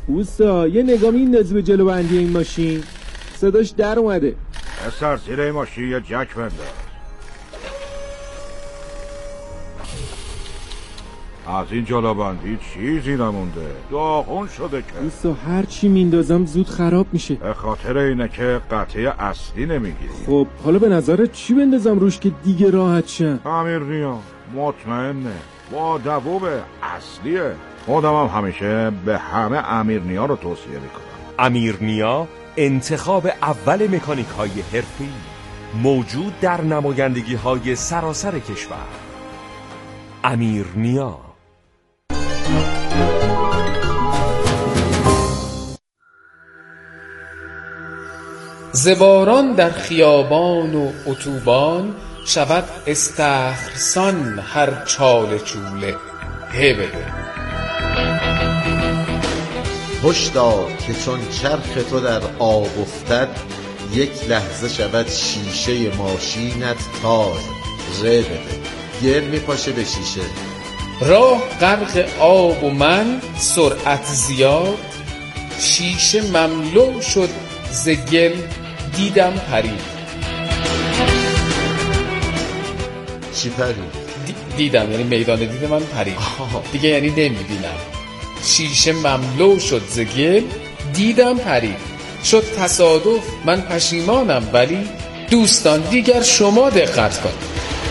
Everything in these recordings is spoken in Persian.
اوستا یه نگاه میندازی به جلو بندی این ماشین؟ صداش در اومده. پسر زیر این ماشین یه جک بنداز. از این جلو بندی چیزی نمونده، داغون شده که. اوستا هر چی میندازم زود خراب میشه. به خاطر اینه که قطعه اصلی نمیگیری. خب حالا به نظرت چی بندازم روش که دیگه راحت شم؟ امیرنیا مطمئنه، با دووب اصلیه. خودم هم همیشه به همه امیرنیا رو توصیه میکنم. امیرنیا انتخاب اول مکانیک های حرفه‌ای، موجود در نمایندگی های سراسر کشور. امیرنیا. زباران در خیابان و اتوبان، شود استخرسان هر چاله چوله. بده هشدار که چون چرخ تو در آب افتد، یک لحظه شود شیشه ماشینت تاز. بده گل میپاشه به شیشه. راه غرق آب و من سرعت زیاد، شیشه مملو شد ز گل دیدم پرید. چی پرید؟ دیدم یعنی میدان دید من پرید دیگه، یعنی نمیبینم. شیشه مملو شد ز گل دیدم پرید. شد تصادف من پشیمانم، ولی دوستان دیگر شما دقت کن.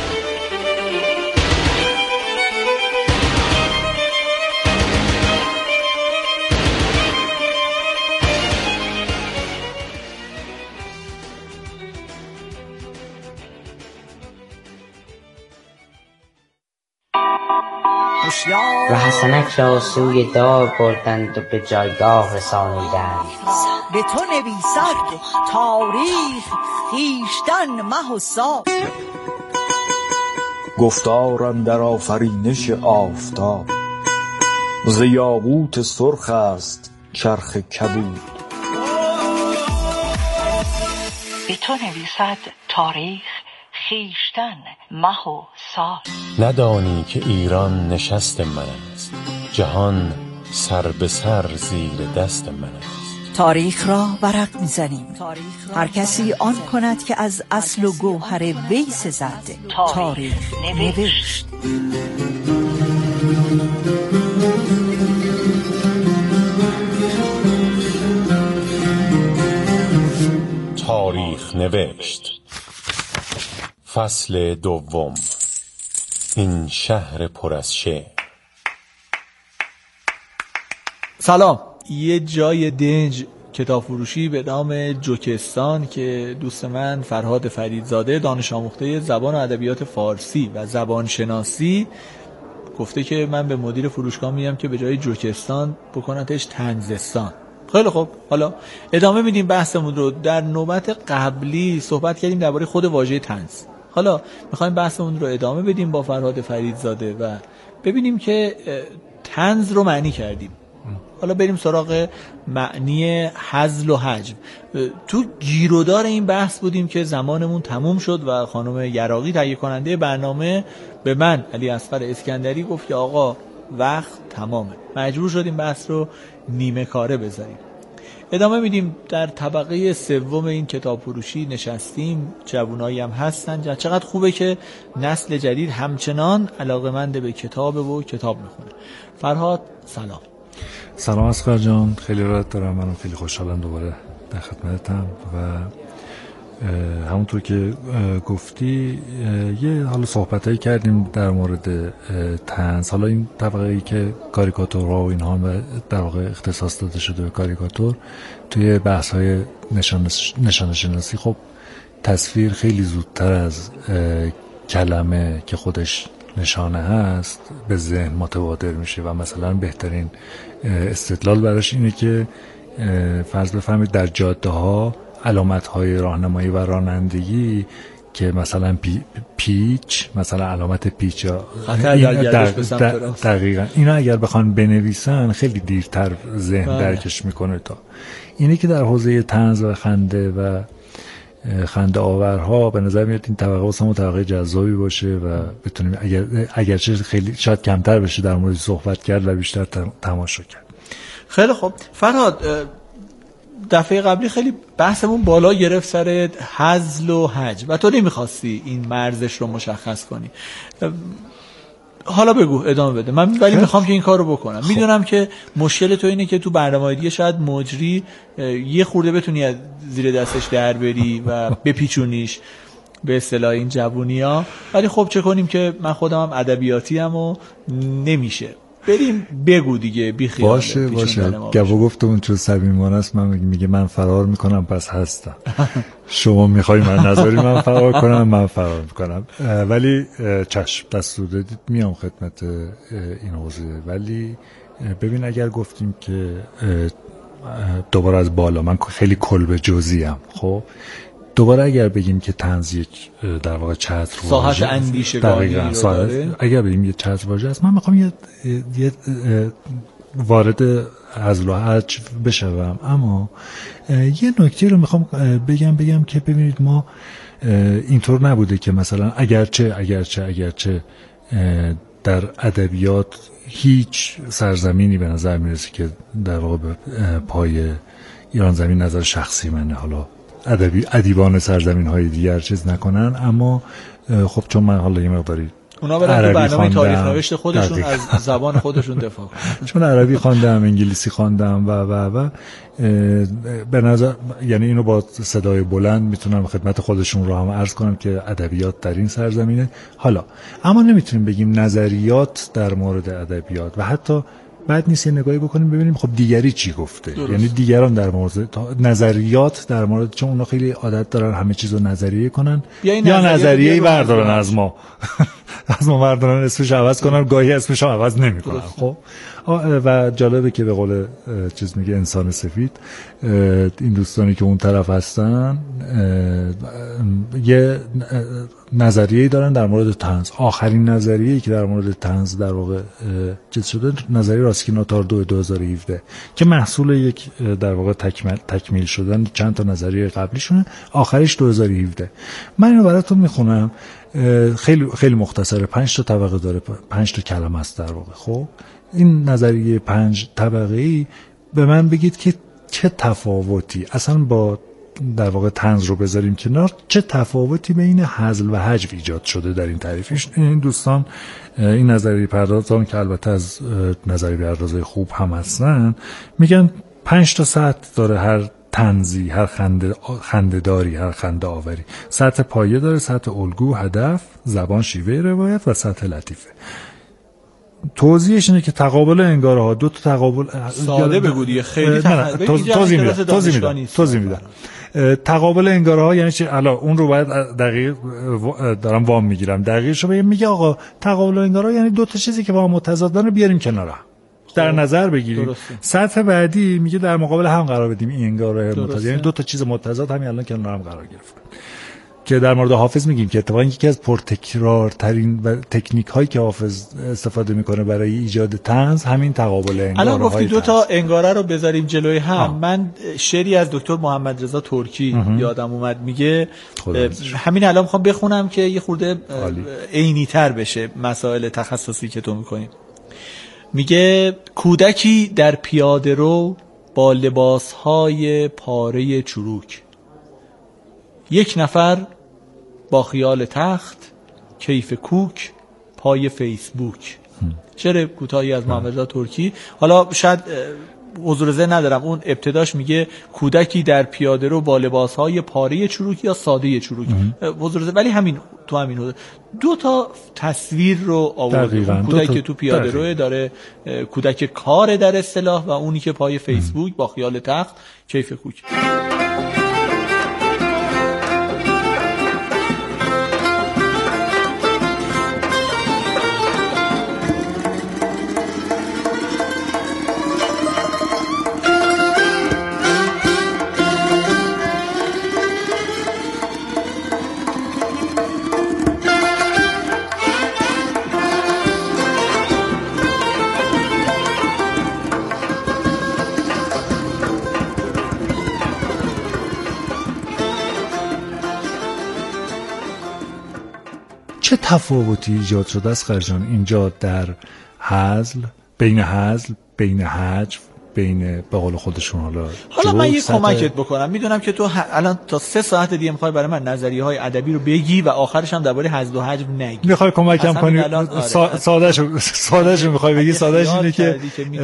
و حسنک را سوی دار بردند و به جایگاه رسانیدند. به تو نویسد تاریخ خویشتن مه و سال. گفتار اندر آفرینش آفتاب، ز یاقوت سرخ است چرخ کبود. به تو نویسد تاریخ خویشتن مه و سال. ندانی که ایران نشست من است، جهان سر به سر زیر دست من است. تاریخ را ورق می‌زنیم، هر کسی آن کند که از اصل و گوهر وی سزد. تاریخ نوشت. تاریخ نوشت. فصل دوم. این شهر پر از شعر. سلام. یه جای دنج کتاب فروشی به نام جوکستان که دوست من فرهاد فریدزاده، دانش آموخته زبان و ادبیات فارسی و زبان شناسی، گفته که من به مدیر فروشگاه میگم که به جای جوکستان بکنتش طنزستان. خیلی خوب، حالا ادامه میدیم بحثمون رو. در نوبت قبلی صحبت کردیم درباره خود واژه طنز. حالا میخوایم بحثمون رو ادامه بدیم با فرهاد فریدزاده و ببینیم که طنز رو معنی کردیم. حالا بریم سراغ معنی هزل و هجو. تو گیرودار این بحث بودیم که زمانمون تموم شد و خانم یراقی تهیه کننده برنامه به من علی اصغر اسکندری گفت که آقا وقت تمامه. مجبور شدیم بحث رو نیمه کاره بذاریم. ادامه میدیم. در طبقه سوم این کتاب فروشی نشستیم، جوانایی هم هستن. چقدر خوبه که نسل جدید همچنان علاقه‌مند به کتابه و کتاب میخونه. فرهاد سلام. سلام اصغر جان، خیلی ارادت دارم. منم خیلی خوشحالم دوباره در خدمتم و همونطور که گفتی یه حالا صحبتایی کردیم در مورد طنز. حالا این طبقه‌ای که کاریکاتورها و اینها در واقع اختصاص داده شده به کاریکاتور، توی بحث‌های نشانه شناسی خب تصویر خیلی زودتر از کلمه که خودش نشانه هست به ذهن متبادر میشه و مثلا بهترین استدلال براش اینه که فرض بفرمایید در جاده ها علامت های راهنمایی و رانندگی که مثلا پیچ، مثلا علامت پیچ یا دقیقاً اینا اگر بخوان بنویسن خیلی دیرتر ذهن درکش میکنه. تا اینه که در حوزه طنز و خنده آورها به نظر میاد این طبقه واسه طبقه جذابی باشه و بتونیم اگرچه خیلی شاید کمتر بشه در مورد صحبت کرد و بیشتر تماشا کرد. خیلی خب فرهاد، دفعه قبلی خیلی بحثمون بالا گرفت سر هزل و حج و تو نمیخواستی این مرزش رو مشخص کنی. حالا بگو، ادامه بده. من ولی میخوام که این کار رو بکنم. میدونم که مشکل تو اینه که تو برنامه‌های دیگه شاید مجری یه خورده بتونی از زیر دستش در بری و بپیچونیش به اصطلاح این جوونی‌ها، ولی خب چه کنیم که من خودم هم ادبیاتی ام و نمیشه. بریم بگو دیگه، بی خیال. باشه گفت گفتمون چون صمیمانه است. من میگه من فرار میکنم پس هستم. شما میخوای من نذاری من فرار کنم، من فرار میکنم. ولی چشم دستور دادید میام خدمت این حوزه. ولی ببین اگر گفتیم که دوباره از بالا، من خیلی کلب جزئیم، خب دوباره اگر بگیم که طنز یک در واقع چتر ساحت اندیشگاهی رو داره، اگر بگیم یه چتر واژه است، من میخوام یه وارد هزل و حج بشوم. اما یه نکته رو میخوام بگم که ببینید ما اینطور نبوده که مثلا اگرچه در ادبیات هیچ سرزمینی به نظر میرسه که در واقع به پای ایران زمین، نظر شخصی منه، حالا ادیبان سرزمین های دیگر چیز نکنن، اما خب چون من حالا یه مقداری اونا برای تو برنامه تاریخ نوشته خودشون از زبان خودشون دفاع کنن، چون عربی خواندم، انگلیسی خواندم و به نظر یعنی اینو با صدای بلند میتونم خدمت خودشون رو هم عرض کنم که ادبیات در این سرزمینه. حالا اما نمیتونیم بگیم نظریات در مورد ادبیات، و حتی بعد نیست یه نگاهی بکنیم ببینیم خب دیگری چی گفته. درست. یعنی دیگران در مورد نظریات در مورد، چون اونا خیلی عادت دارن همه چیزو نظریه کنن یا نظریه‌ای بردارن از ما از ما بردارن اسمش عوض کنن، گاهی اسمش هم عوض نمی‌کنن. خب و جالبه که به قول چیز میگه انسان سفید، این دوستانی که اون طرف هستن یه نظریه‌ای دارن در مورد طنز. آخرین نظریه‌ای که در مورد طنز در واقع چیز شده، نظریه راسکیناتار 2017 که محصول یک در واقع تکمیل شدن چند تا نظریه قبلیشونه، آخریش 2017. من اینو براتون میخونم، خیلی خیلی مختصره، 5 تا طبقه داره، 5 تا کلمه است در واقع. خب این نظریه 5 طبقه‌ای به من بگید که چه تفاوتی اصلا با در واقع طنز رو بذاریم کنار، چه تفاوتی بین هزل و حجو ایجاد شده در این تعریفش. این دوستان این نظریه پردازان که البته از نظریه پردازای خوب هم هستن، میگن 5 تا سطح داره هر طنزی، هر خنده‌داری، هر خنده آوری. سطح پایه داره، سطح الگو، هدف، زبان، شیوه روایت و سطح لطیفه. توضیحش اینه که تقابل انگاره ها، دو تا تقابل ساده بگو دیگه، خیلی توضیح میدم. تقابل انگاره ها یعنی چی؟ الان اون رو باید دقیق دارم وام میگیرم، دقیقش رو میگه آقا تقابل انگاره ها یعنی دو تا چیزی که با هم متضادن رو بیاریم کنار هم در نظر بگیریم. سطح بعدی میگه در مقابل هم قرار بدیم این انگاره متضاد، یعنی دو تا چیز متضاد همین الان کنار هم قرار گرفتن. که در مورد حافظ میگیم که اتفاقا یکی از پرتکرارترین و تکنیک هایی که حافظ استفاده میکنه برای ایجاد طنز همین تقابل انگاره. الان گفتی دو تا انگاره رو بذاریم جلوی هم. من شعری از دکتر محمد رضا ترکی یادم اومد، میگه همین الان میخوام بخونم که یه خورده عینی تر بشه مسائل تخصصی که تو میکنی. میگه کودکی در پیاده رو با لباسهای پاره چروک، یک نفر با خیال تخت، کیف کوک، پای فیسبوک. شعر کوتاهی از محمد رضا ترکی. حالا شاید حضور ذهن ندارم، اون ابتداش میگه کودکی در پیاده رو با لباسهای پاره چروک یا ساده چروک، حضور ذهن، ولی همین تو همین حضور. دو تا تصویر رو آورده، کودکی که تو پیاده رو داره کودک کار در اصطلاح و اونی که پای فیسبوک با خیال تخت، کیف کوک. چه تفاوتی ایجاد شده است خرجان اینجا در هزل، بین حجو، بین به قول خودشون حالا من یه کمکت بکنم. میدونم که تو الان تا 3 ساعت دیگه میخوای برای من نظریه‌های ادبی رو بگی و آخرش هم درباره حذف و حجب نگی. میخوای کمکم کنی؟ سادهش میخوای بگی؟ سادهش اینه که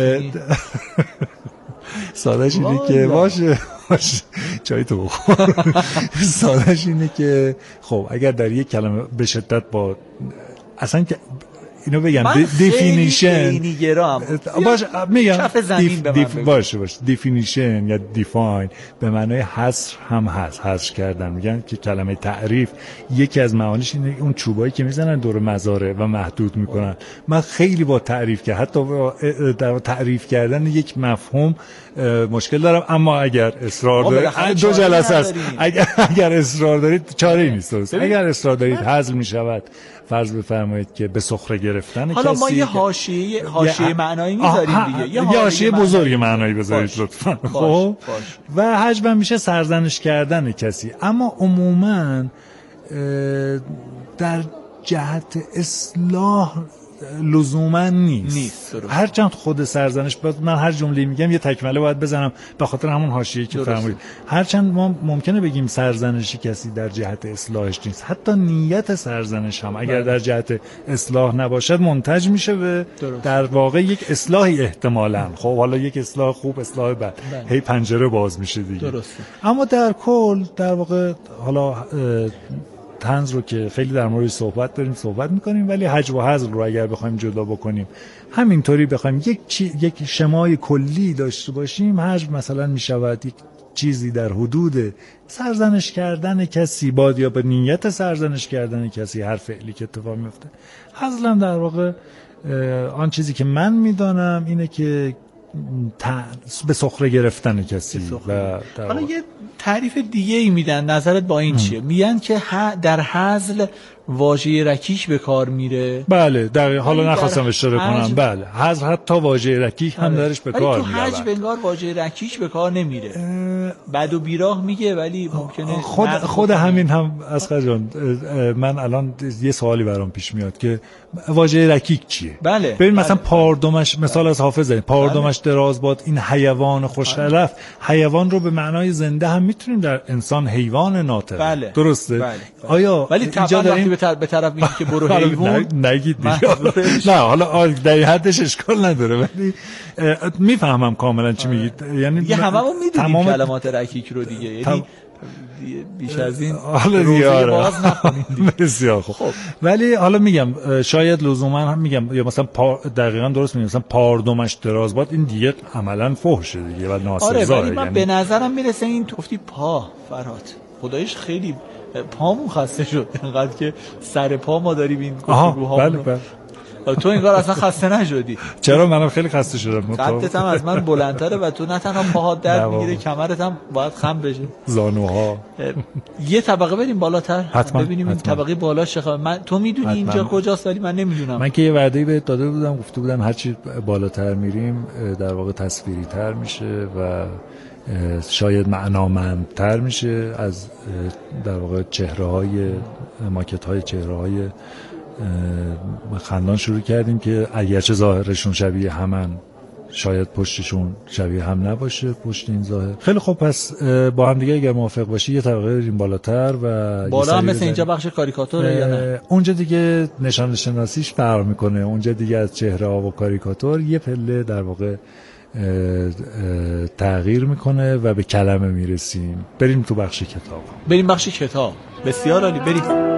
سادهش اینه که باشه چای تو بخور. سادهش اینه که خب اگر در یک کلمه به شدت با اصلا که اینو بگم دیفینیشن باشه میگم باشه دیفینیشن یا دیفاین به معنای حصر هم هست، حصر کردن. میگن که کلمه تعریف یکی از معانیش اینه اون چوبایی که میزنن دور مزاره و محدود میکنن. من خیلی با تعریف که حتی در تعریف کردن یک مفهوم مشکل دارم، اما اگر اصرار دارید 2 جلسه است، اگر اصرار دارید چاره‌ای نیست. اگر اصرار دارید حذف میشود. فرض بفرمایید که به سخره گرفتن حالا کسی، ما یه حاشیه معنایی میذاریم دیگه، یه حاشیه بزرگ معنایی بذارید لطفا. خب و حجب هم میشه سرزنش کردن کسی، اما عموما در جهت اصلاح لزوما نیست. هرچند خود سرزنش من هر جمله میگم یه تکمله باید بزنم به خاطر همون حاشیه‌ای که فرمودید. هرچند ما ممکنه بگیم سرزنش کسی در جهت اصلاحش نیست، حتی نیت سرزنش هم اگر در جهت اصلاح نباشد منتج میشه به در واقع یک اصلاحی احتمالاً. خب حالا یک اصلاح خوب، اصلاح بد، هی پنجره باز میشه دیگه. اما در کل در واقع حالا طنز رو که خیلی در موردش صحبت میکنیم، ولی حجب و حذف رو اگر بخوایم جدا بکنیم، همینطوری بخوایم یک شمای کلی داشته باشیم، حجب مثلا میشود یک چیزی در حدود سرزنش کردن کسی باد یا به نیت سرزنش کردن کسی، هر فعلی که اتفاق میفته. حذف هم در واقع آن چیزی که من میدانم اینه که به سخره گرفتن کسی. و حالا یه تعریف دیگه ای میدن، نظرت با این چیه؟ میگن که در هزل واژه رکیک به کار میره. بله حالا نخواستم اشاره کنم. بله هزل حتی واژه رکیک هم درش به کار میره. تو حجب انگار واژه رکیک به کار نمیره. بد و بیراه میگه، ولی ممکنه خود همین هم اسقر جان، من الان یه سوالی برام پیش میاد که واژه رکیک چیه؟ بله ببین مثلا پاردمش، مثال از حافظ زدیم، پاردمش دراز باد، این حیوان خوش‌علف. حیوان رو به معنای زنده هم میتونیم در انسان حیوان ناطق. بله. درسته؟ بله. آیا ولی اینجا داریم به طرف میگی که برو حیوان نگید دیگه. نه حالا در حدش اشکال نداره، ولی میفهمم کاملا چی میگید. یعنی دیگه هممون میدونیم کلمات رکیک رو دیگه، یعنی بیش از این روزه باز نکنیم. بسیار خوب. ولی حالا میگم شاید لزوما هم میگم، یا مثلا دقیقاً درست میگم، مثلا پاردمش دراز باد، این دیگه عملاً فحشه دیگه و ناسزا. ولی من به نظرم میرسه این گفتی پا فرهاد خدایش خیلی پامون خسته شد، اینقدر که سر پا ما داریم این گفتگوها. بله. تو این کار اصلا خسته نشدی؟ چرا؟ منم خیلی خسته شدم. قدت هم از من بلندتره و تو نه تنها پاهات درد میگیره، کمرت هم باید خم بشه، زانوها. یه طبقه بریم بالاتر ببینیم این حتما. طبقه بالا چه تو میدونی اینجا کجاست، ولی من نمیدونم. من که یه وعده‌ای بهت داده بودم، گفته بودم هرچی بالاتر میریم در واقع تصویری تر میشه و شاید معنامندتر میشه از در واقع چهره‌های ماکت‌های چهره‌های خندان شروع کردیم که اگرچه ظاهرشون شبیه همن، شاید پشتشون شبیه هم نباشه پشت این ظاهر. خیلی خوب، پس با هم دیگه اگر موافق باشی یه طبقه بریم بالاتر و بالا هم مثل اینجا بخش کاریکاتوره یا نه؟ اونجا دیگه نشان شناسیش فرق میکنه، اونجا دیگه از چهره ها و کاریکاتور یه پله در واقع تغییر میکنه و به کلمه میرسیم. بریم تو بخش کتاب. بریم بخش کتاب. بسیار عالی، بریم.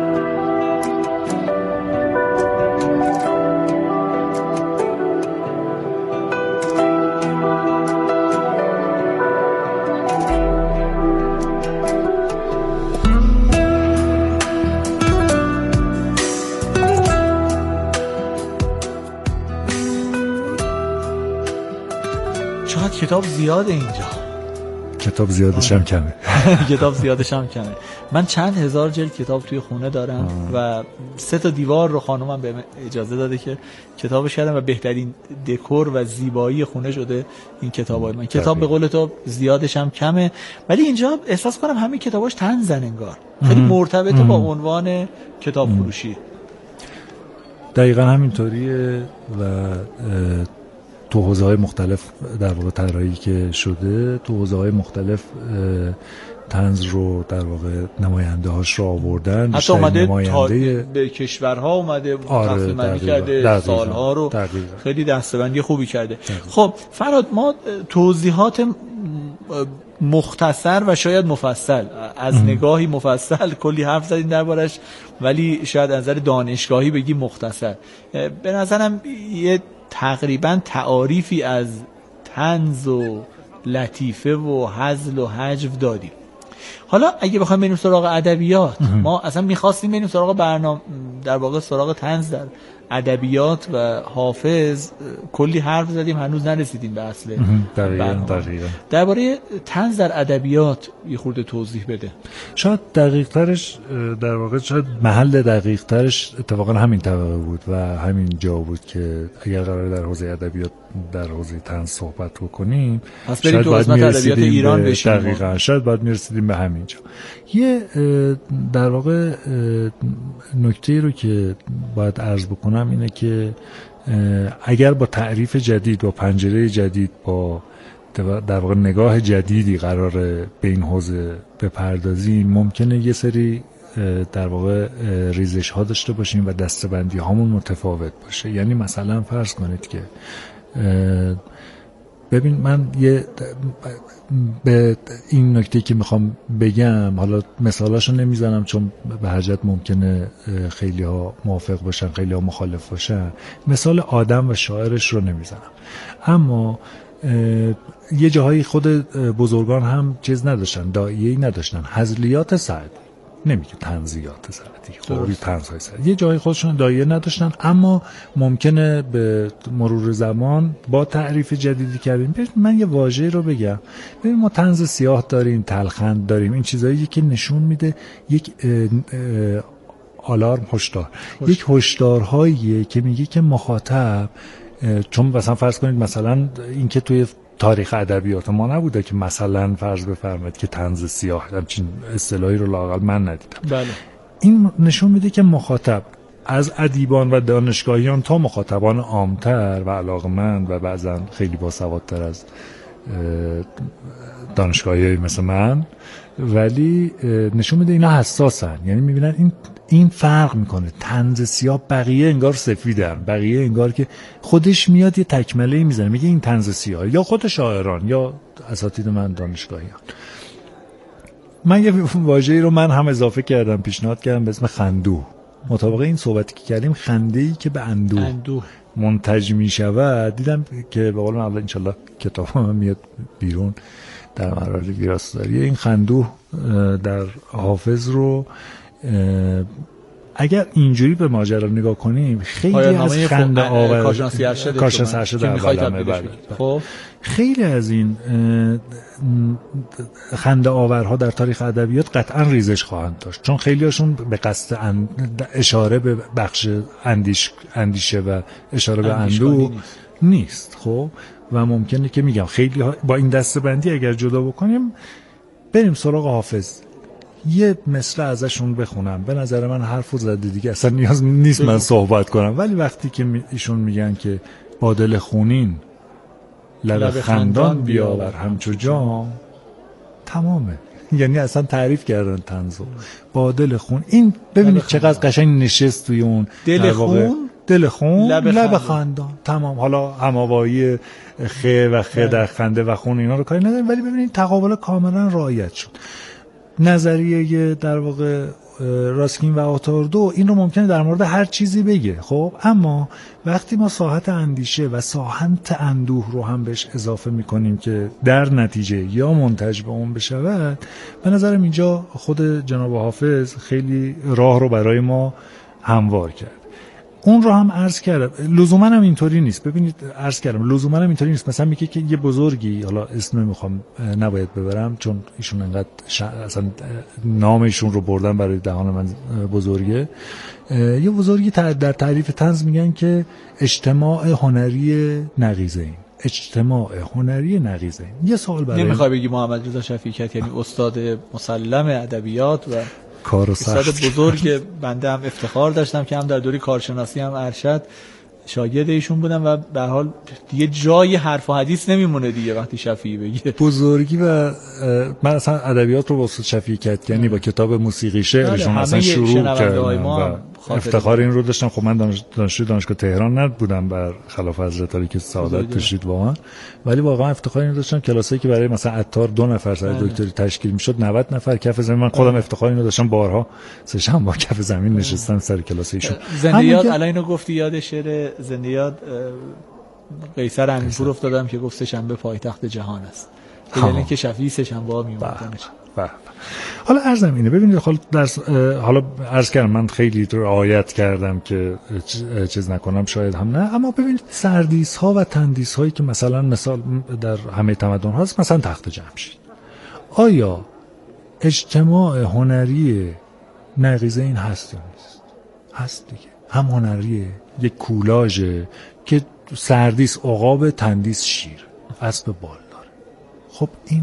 کتاب زیاده اینجا. کتاب زیادش هم کمه. کتاب زیادش هم کمه. من چند هزار جلد کتاب توی خونه دارم و 3 تا دیوار رو خانومم به اجازه داده که کتابش کردم و بهترین دکور و زیبایی خونه شده این کتابای من. کتاب به قول تو زیادش هم کمه، ولی اینجا احساس کنم همه کتاباش طنزن انگار. خیلی مرتبطه با عنوان کتاب فروشی. دقیقاً همینطوریه و تو حوزه‌های مختلف در واقع طراحی که شده، تو حوزه‌های مختلف طنز رو در واقع نماینده هاش رو آوردن. حتی اومده به کشورها اومده تقسیم‌بندی کرده، سالها رو خیلی دسته‌بندی خوبی کرده. خب فرهاد، ما توضیحات مختصر و شاید مفصل از نگاهی مفصل کلی حرف زدیم دربارش، ولی شاید از نظر دانشگاهی بگیم مختصر. به نظرم یه تقریبا تعاریفی از طنز و لطیفه و هزل و هجو دادیم. حالا اگه بخوایم بریم سراغ ادبیات، ما اصلا می‌خواستیم بریم سراغ برنامه، در واقع سراغ طنز در ادبیات و حافظ کلی حرف زدیم، هنوز نرسیدیم به اصل دقیقاً. درباره طنز در ادبیات یه خورده توضیح بده. شاید دقیق ترش، در واقع شاید محل دقیق ترش اتفاقا همین طبقه بود و همین جا بود که اگر قرار در حوزه ادبیات در حوزه طنز صحبت بکنیم، شاید تو قسمت ادبیات ایران بشیم. دقیقاً شاید باید میرسیدیم به همین جا. یه در واقع نکته رو که باید عرض بکنم اینه که اگر با تعریف جدید، با پنجره جدید، با در واقع نگاه جدیدی قراره به این حوزه بپردازیم، ممکنه یه سری در واقع ریزش ها داشته باشیم و دسته‌بندی هامون متفاوت باشه. یعنی مثلا فرض کنید که ببین، من به این نکته که میخوام بگم، حالا مثالاشو نمیزنم چون به حاجت ممکنه خیلی ها موافق باشن، خیلی ها مخالف باشن، مثال آدم و شاعرش رو نمیزنم، اما یه جاهایی خود بزرگان هم چیز نداشتن، داعیه‌ای نداشتن، هزلیات سعدی، نمیگه طنزیات سعدی، خب طنزهای سعدی، یه جایی خودشون دایره نداشتن، اما ممکنه به مرور زمان با تعریف جدیدی کردیم. من یه واژه رو بگم، ببین ما طنز سیاه داریم، تلخند داریم، این چیزایی که نشون میده یک آلارم، هشدار، یک هشدارهاییه که میگه که مخاطب، چون مثلا فرض کنید مثلا این که توی تاریخ ادبیات ما نبوده که مثلا فرض بفرمایید که طنز سیاه، همچین اصطلاحی رو لااقل من ندیدم. بله. این نشون میده که مخاطب از ادیبان و دانشگاهیان تا مخاطبان عامتر و علاقمند و بعضا خیلی باسوادتر از دانشگاهی مثل من، ولی نشون میده اینا حساسن، یعنی میبینن این فرق میکنه. طنز سیاه بقیه انگار سفیدن، بقیه انگار که خودش میاد یه تکمله میزنه میگه این طنز سیاه، یا خود شاعران یا اساتید من دانشگاهیان. من یه واژه‌ای رو من هم اضافه کردم، پیشنهاد کردم به اسم خندوه. مطابق این صحبتی که کردیم، خنده‌ای که به اندوه منتج میشود، دیدم که به قول من انشالله کتابم میاد بیرون در مراحل ویراستاری، این خندوه در حافظ رو اگر اینجوری به ماجرا نگاه کنیم، خیلی از خنده آور کارشناسی ارشد اولمه، خب خیلی از این خنده آورها در تاریخ ادبیات قطعا ریزش خواهند داشت، چون خیلی هاشون به قصد اشاره به بخش اندیشه و اشاره به اندوه نیست. خب و ممکنه که میگم خیلی با این دسته‌بندی اگر جدا بکنیم، بریم سراغ حافظ، یه مثل ازشون بخونم، به نظر من حرفو زده دیگه، اصلا نیاز نیست من صحبت کنم، ولی وقتی که ایشون میگن که با دل خونین لب خندان بیاور همچو جام، تمامه. یعنی اصلا تعریف کردن طنزو با دل خون. این ببینید چقدر قشنگ نشست توی اون دل خون لب خندان، تمام. حالا هماوایی خ و خ در خنده و خون اینا رو کاری نداریم، ولی ببینید تقابل کاملا رعایت شد. نظریه در واقع راسکین و آتاردو این رو ممکنه در مورد هر چیزی بگه، خب اما وقتی ما ساحت اندیشه و ساحت اندوه رو هم بهش اضافه میکنیم که در نتیجه یا منتج به اون بشود، به نظرم اینجا خود جناب حافظ خیلی راه رو برای ما هموار کرد. اون رو هم عرض کردم، لزوما هم اینطوری نیست. ببینید عرض کردم لزوما هم اینطوری نیست. مثلا میگه که یه بزرگی، حالا اسم نمیخوام نباید ببرم چون ایشون انقدر اصلا نامشون رو بردن برای دهان من بزرگه، یه بزرگی در تعریف طنز میگن که اجتماع هنری نقیضین. اجتماع هنری نقیضین. یه سوال برای نمیخوای بگی محمد رضا شفیعیت یعنی استاد مسلم ادبیات و کارو استاد بزرگ بنده هم افتخار داشتم که هم در دوره کارشناسی هم ارشد شاگرد ایشون بودم و به هر حال دیگه جای حرف و حدیث نمیمونه دیگه وقتی شفیعی بگه بزرگی. و من اصلا ادبیات رو با استاد شفیعی کدکنی با کتاب موسیقی شعرشون مثلا شروع کردم و افتخار این رو داشتم. خب من دانشجوی دانشگاه تهران نبودم بر خلاف حضرت علی که سعادت داشتید واقعا، ولی واقعا افتخار این رو داشتم کلاسایی که برای مثلا عطار 2 نفر سر دکتری تشکیل میشد 90 نفر کف زمین. من خودم افتخار این رو داشتم بارها سه شنبه با کف زمین نشستم سر کلاس ایشون. زنده یاد الان اینو گفتی یاد شعر زنده یاد قیصر امینپور افتادم که گفت سه شنبه پایتخت جهان است. یعنی که شفیعی سه شنبه ها میومدنش. حالا عرضم اینه ببینید، حالا عرض کردم من خیلی رعایت کردم که چیز نکنم شاید هم نه، اما ببینید سردیس ها و تندیس هایی که مثال در همه تمدن هاست، مثلا تخت جمشید، آیا اجتماع هنری نقیضه این هست یا نیست؟ هست دیگه، هم هنریه، یک کولاژه که سردیس عقاب، تندیس شیر، اسب بال داره. خب این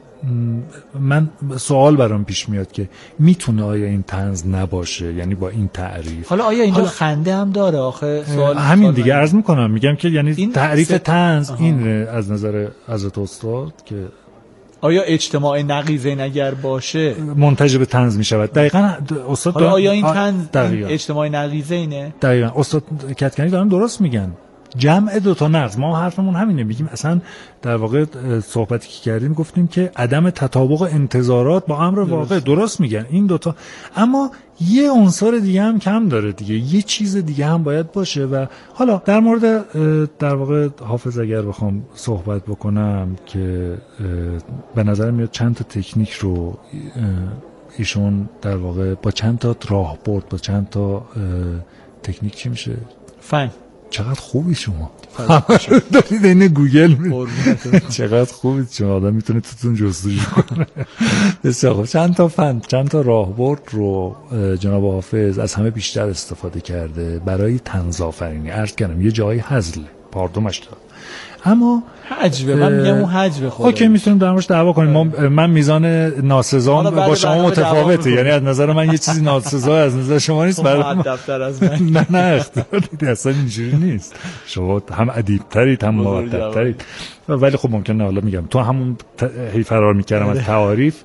من سوال برام پیش میاد که میتونه آیا این طنز نباشه؟ یعنی با این تعریف حالا آیا اینجا خنده هم داره؟ آخه سوال همین دیگه عرض میکنم، میگم که یعنی تعریف طنز این از نظر حضرت استاد که آیا اجتماع نقیضه اگر باشه منتج به طنز میشود. دقیقاً استاد حالا آیا این طنز اجتماع نقیضه اینه؟ دقیقاً استاد کدکنی دارن درست میگن. جمع 2 نقض، ما حرفمون همینه، میگیم اصلا در واقع صحبتی که کردیم گفتیم که عدم تطابق انتظارات با امر واقع. درست میگن این 2 اما یه عنصر دیگه هم کم داره دیگه، یه چیز دیگه هم باید باشه. و حالا در مورد در واقع حافظ اگر بخوام صحبت بکنم که به نظر میاد چند تا تکنیک رو ایشون در واقع با چند تا راهبرد، با چند تا تکنیک چی میشه؟ فن. چقدر خوبی شما دارید این گوگل چقدر خوبید شما، آدم میتونه توتون جستجو کنه. بسیار خوب. چند تا فن، چند تا راهبرد رو جناب حافظ از همه بیشتر استفاده کرده برای طنز آفرینی. عرض کردم یه جایی هزله، پاردومش داد، اما حجبه، من میگم اون حجبه خودش. اوکی میتونیم در موردش دعوا کنیم. من میزان ناسزام با شما متفاوته، یعنی از نظر من یه چیزی ناسزا از نظر شما نیست. برای دفتر از من نه اختیار دیدی، اصلا اینجوری نیست. شما هم ادیب‌ترید هم مؤدب‌ترید، ولی خب ممکنه حالا میگم تو همون هی فرار میکردم از تعاریف.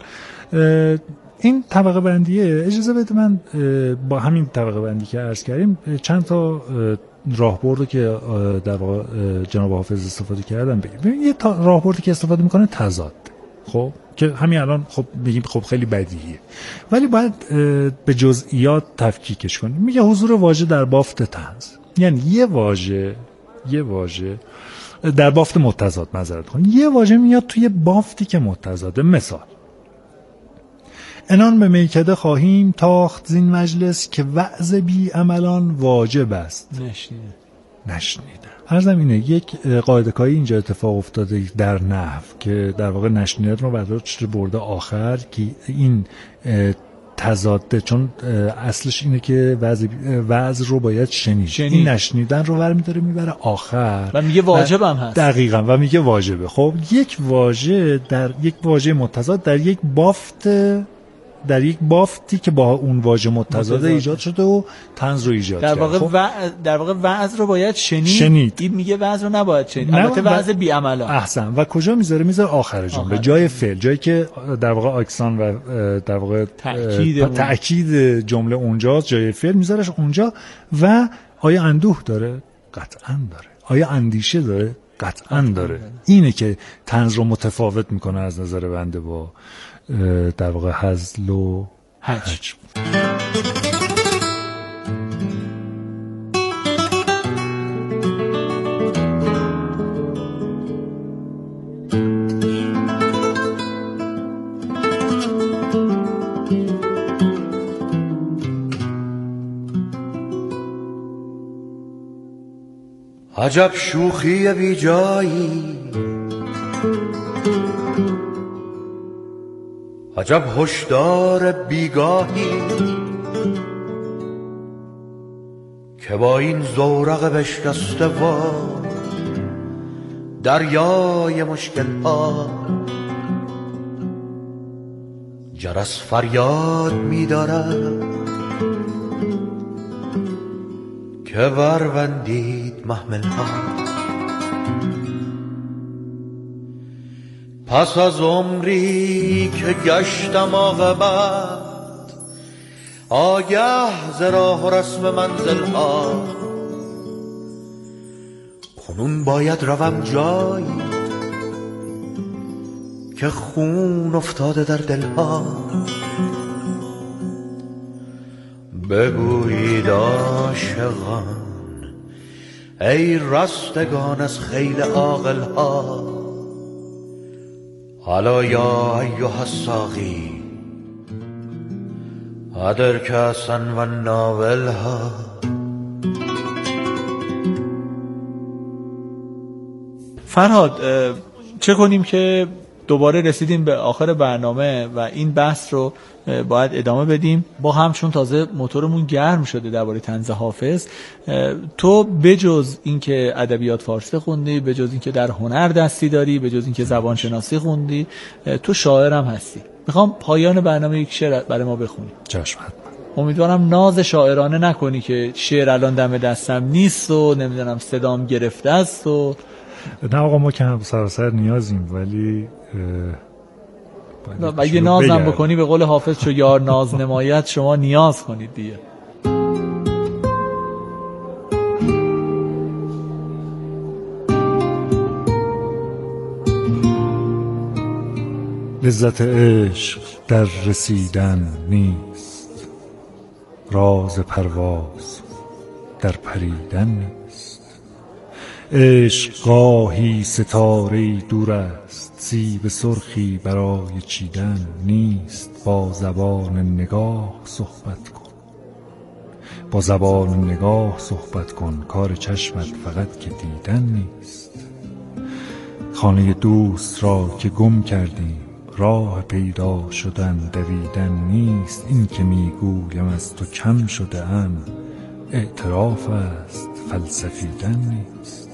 این طبقه بندیه، اجازه بده من با همین طبقه بندی که عرض کردیم چند تا راهبردی که در واقع جناب حافظ استفاده کردن بگیم. ببین یه راهبردی که استفاده میکنه تضاد، خب که همین الان خب میگیم خب خیلی بدیهیه، ولی باید به جزئیات تفکیکش کنیم. میگه حضور واژه در بافت طنز، یعنی یه واژه در بافت متضاد، معذرت خواهیم، یه واژه میاد توی بافتی که متضاده. مثال: انان به میکده خواهیم تاخت زین مجلس که وعظ بی عملان واجب است. نشنیدم. عرضم اینه یک قاعده کاری اینجا اتفاق افتاده در نحو که در واقع نشنیدن رو برداشت برده آخر که این تضاده، چون اصلش اینه که وعظ رو باید شنید. این نشنیدن رو برمی‌داره میبره آخر و میگه واجب هم هست. دقیقاً، و میگه واجبه. خب یک واژه متضاد در یک بافتی که با اون واژه متضاد ایجاد شده و طنز رو ایجاد کرد. در واقع وعظ رو باید شنید. این میگه وعظ رو نباید شنید. البته وعظ بی عملا. احسن. و کجا میذاره آخر جمله، جای فعل، جایی که در واقع اکسان و در واقع تأکید جمله اونجاست، جای فعل میذارش اونجا. و آیا اندوه داره؟ قطعاً داره. آیا اندیشه داره؟ قطعاً داره. اینه که طنز رو متفاوت میکنه از نظر بنده با در واقع هزل و حج. عجب شوخی بی جایی، عجب هشدار بیگاهی که با این زورق بشکسته و دریای مشکل ها جرس فریاد می دارد که وروندید محملها. پس از عمری که گشتم عاقبت آگه ز راه و رسم منزلها، کنون باید روم جایی که خون افتاده در دلها. بگویید عاشقان ای رستگان از خیل عاقل‌ها، الا یا ایها الساقی ادر کاسن و ناولها. فرهاد، چه کنیم که دوباره رسیدیم به آخر برنامه و این بحث رو باید ادامه بدیم با هم، چون تازه موتورمون گرم شده درباره طنز حافظ. تو بجز اینکه ادبیات فارسی خوندی، بجز اینکه در هنر دستی داری، بجز اینکه زبان شناسی خوندی، تو شاعرم هستی. میخوام پایان برنامه یک شعر برای ما بخونی. چشم. امیدوارم ناز شاعرانه نکنی که شعر الان دم دستم نیست و نمیدونم صدام گرفته است و نه آقا، ما که هم سراسر نیازیم، ولی اگه نازم بکنی به قول حافظ چو یار ناز نمایت شما نیاز کنید دیگه. لذت عشق در رسیدن نیست، راز پرواز در پریدن نیست. عشق گاهی ستاره دور است، سیب سرخی برای چیدن نیست. با زبان نگاه صحبت کن، با زبان نگاه صحبت کن، کار چشمت فقط که دیدن نیست. خانه دوست را که گم کردیم، راه پیدا شدن دویدن نیست. این که میگویم از تو کم شده ام، اعتراف است فلسفیدن نیست.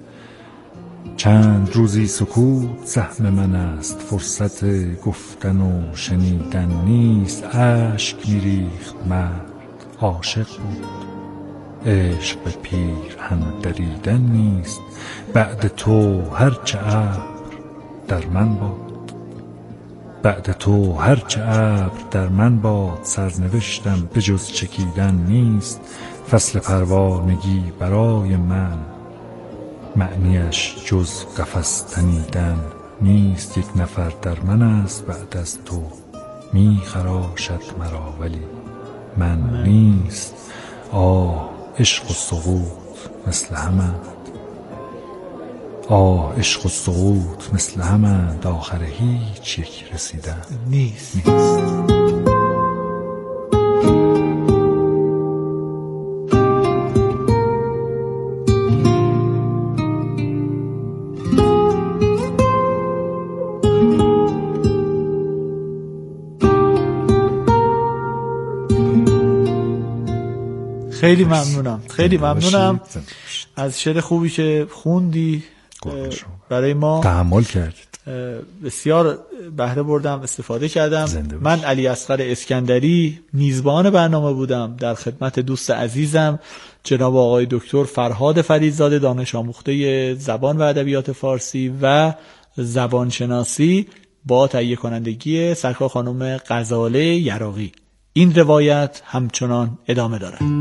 چند روزی سکوت سهم من است، فرصت گفتن و شنیدن نیست. اشک میریخت مرد عاشق بود، عشق به پیرهن دریدن نیست. بعد تو هرچه ابر در من باد، بعد تو هرچه ابر در من باد. سرنوشتم به جز چکیدن نیست. فصل پروانگی برای من، معنیش جز قفس تنیدن نیست. یک نفر در من است بعد از تو، می خراشد مرا ولی من نیست. آه عشق و سقوط مثل همند، آه عشق و سقوط مثل همند، آخر هیچ یک رسیدن نیست. خیلی ممنونم، خیلی ممنونم از شعر خوبی که خوندی برای ما، تحمل کردید. بسیار بهره بردم، استفاده کردم. من علی اصغر اسکندری میزبان برنامه بودم، در خدمت دوست عزیزم جناب آقای دکتر فرهاد فریدزاده، دانش آموخته زبان و ادبیات فارسی و زبان شناسی، با تهیه کنندگی سرکار خانم غزاله یراقی. این روایت همچنان ادامه دارد.